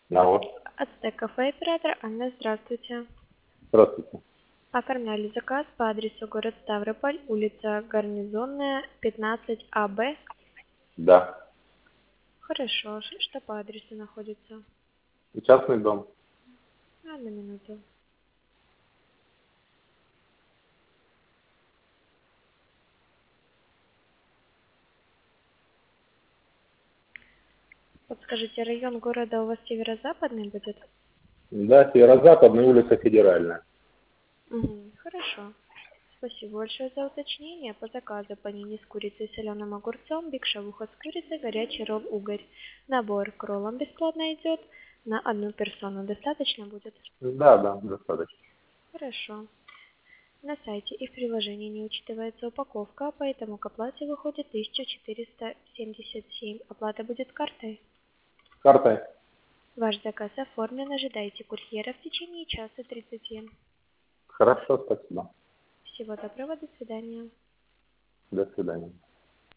Алло. Ацтек кафе, оператор Анна, здравствуйте. Здравствуйте. Оформляли заказ по адресу город Ставрополь, улица Гарнизонная, 15 АБ. Да. Хорошо, что по адресу находится? Частный дом. Одну минуту. Подскажите, район города у вас северо-западный будет? Да, северо-западная улица Федеральная. Угу, хорошо. Спасибо большое за уточнение. По заказу панини с курицей и соленым огурцом, биг-шавуха с курицей, горячий ролл угорь. Набор к роллам бесплатно идет. На одну персону достаточно будет? Да, да, достаточно. Хорошо. На сайте и в приложении не учитывается упаковка, поэтому к оплате выходит 1477. Оплата будет картой. Картой. Ваш заказ оформлен, ожидайте курьера в течение часа 30. Хорошо, спасибо. Всего доброго, до свидания. До свидания.